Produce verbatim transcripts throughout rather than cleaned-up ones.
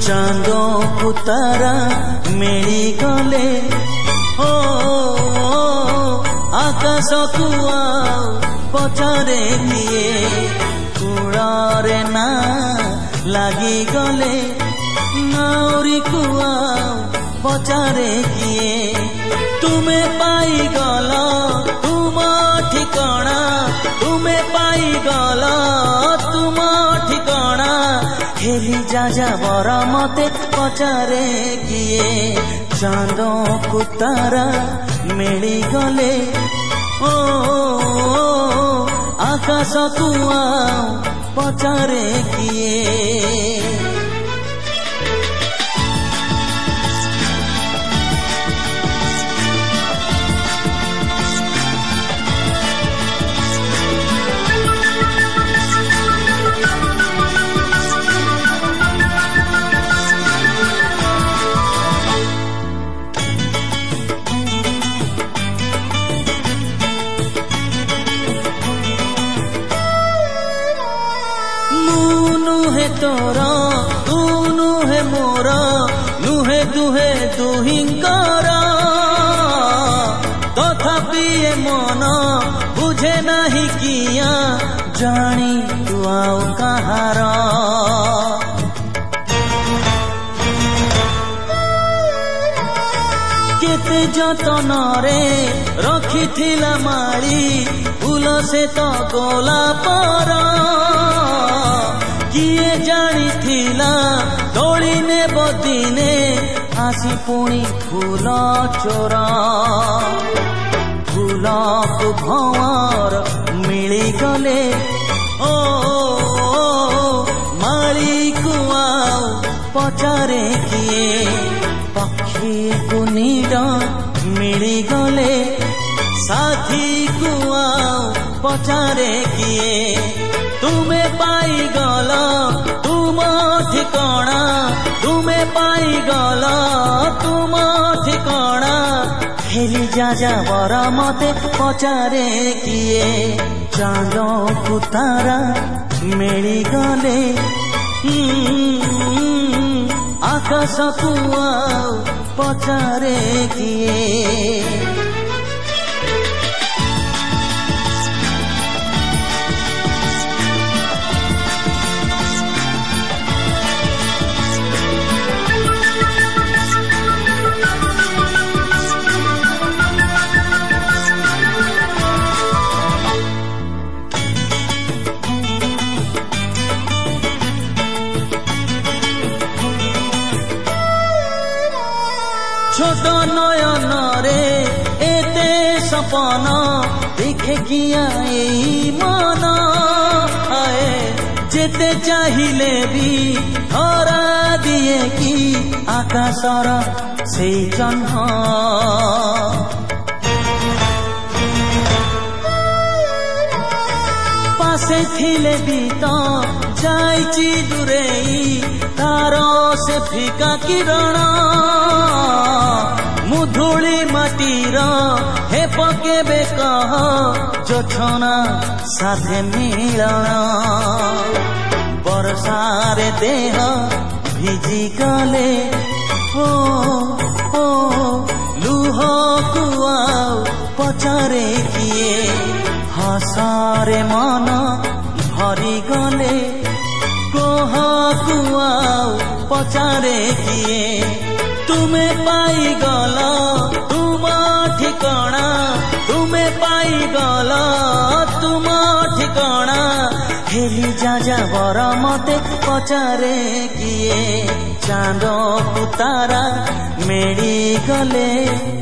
चांदो को तारा मिली गले ओ आकाश को पचारे किए कूड़े ना लगी गले नाउरी को पचारे किए तुम्हें पाई गल तुम ठिकाना तुम्हें पाई गल तुम ठिकाना हेली जा जा बर मते पचारे किए चांदो को तारा मिली गले ओ आकाश को पचारे किए तोरा तू नुहे मोरा नुहे दुहे दुहिंकर तथापि ए मन बुझे नहीं किया जानी तू आउ कहार केते जतन रे रखिथिला माली फूल से तो गोला पर किए जानी थिला तोड़ी ने बदिने आसी पुणी फूल चोरा फूल को भंवर मिली गले ओ माली को पचारे किए पक्षी को नीड मिली गले साथी को पचारे किए तुम्हें पाई गल तुम ठिकाना तुम्हें पाई गल तुम ठिकाना हेली जा जा बर मते पचारे किए चांदो को तारा मिली गले आकाश को पचारे किए छोट नयन रे एते सपन देखे किया मन आए जेते चाहिए भी हरा दिए कि आकाशर से जन्म पासे थिले भी तो जाइची दूरेई तार से फिका किरण मुधुली माटीर हे पकेबे कह जोछना साथे मिलन बरसारे देह भिजी गले ओ ओ लुह को पचारे किए हसारे मन भरी गले कोह को पचारे किए तुम्हें पाई गल तुम ठिकाना तुम्हें पाई गल तुम ठिकाना हेली जा जा बर मते पचारे किए चांदो को तारा मिली गले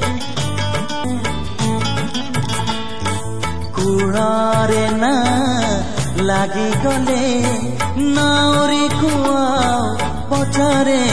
कूड़े ना लगी गले नाउरी को पचारे